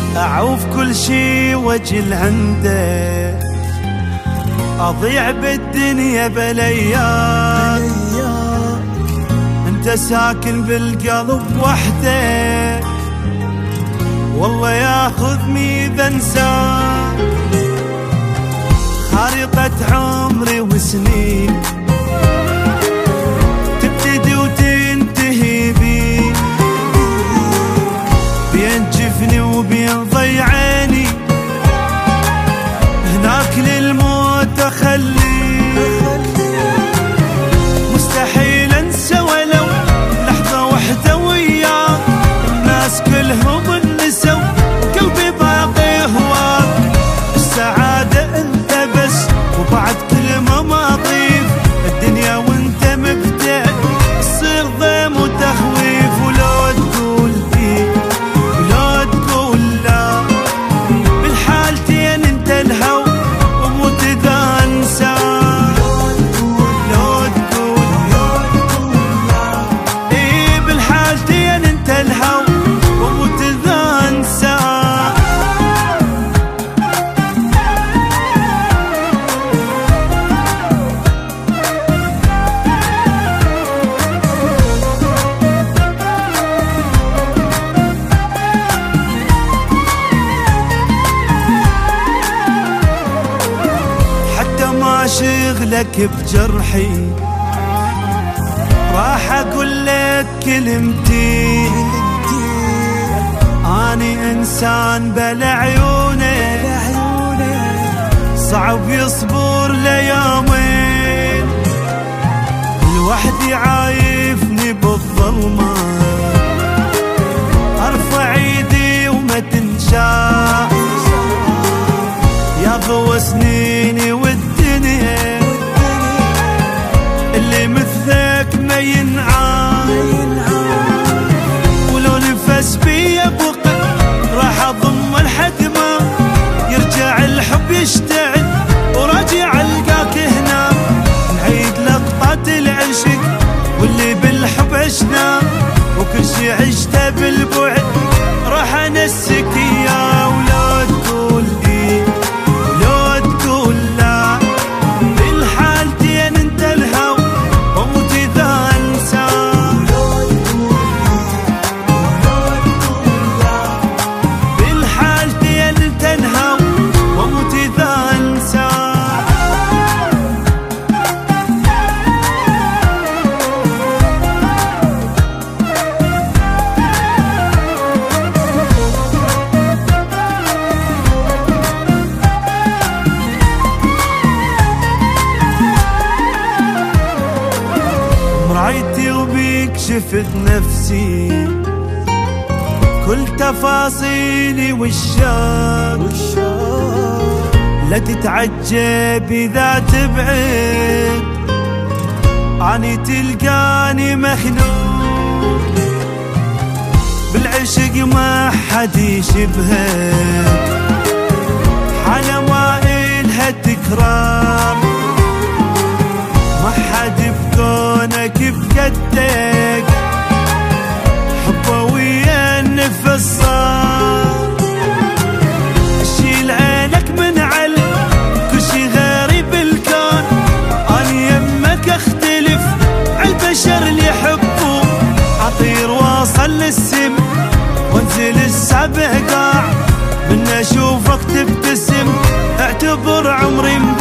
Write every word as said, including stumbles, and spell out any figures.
أعوف كل شي وجل عنده، أضيع بالدنيا بلياك، انت ساكن بالقلب وحده، والله ياخذني اذا انساك. خارطة عمري وسنين تبتدي وتنتهي بي، بين جفني وبين ضيعيني، هناك للموت اخليك. مستحيل انسى ولو لحظة وحدة وياك، الناس كلهم انسوا قلبي باقي هواك. السعادة انت بس وبعد كلمة ما اضيف، الدنيا وانت مبدع تصير ضيم وتخويف. ولو تقول ايه ولو تقول لا، بالحالتين انت الهو وموت اذا انساك. لو تقول ايه بالحالتين انت الهو وموت اذا انساك. ما شغلك بجرحي راح اقول لك كلمتي، اني انسان بلا عيوني صعب يصبر ليومين، لوحدي عايفني بالظلمة، ارفع ايدي وما تنشاف، يا ضوى سنيني والدنيا اللي مثلك ما ينعاد. ولو نفس بي بوقت راح اضم لحد ما يرجع الحب يشتعل، وراجع القاك هنا نعيد لقطات العشق واللي بالحب عشنا، وكل شي عشته بالبعد راح انسك اياه. ولا تقول ايه ولو تقول لا، بالحالتين انت الهو وموت اذا انساك. بالحالتين انت الهو وموت اذا انساك. مرايتي وبيك شفت نفسي، كل تفاصيلي والشاق، لا تتعجب اذا تبعد عني تلقاني مخنوق، بالعشق ما حد يشبهك، حالة ما إلها تكرار، ما حد بكونك بقدك، حبه ويا النفس صار. اشيل عينك من علم كل شي غيري بالكون، اني يمك اختلف عالبشر اللي يحبون، اطير واصل للسم وانزل السبع قاع، من اشوفك تبتسم اعتبر عمري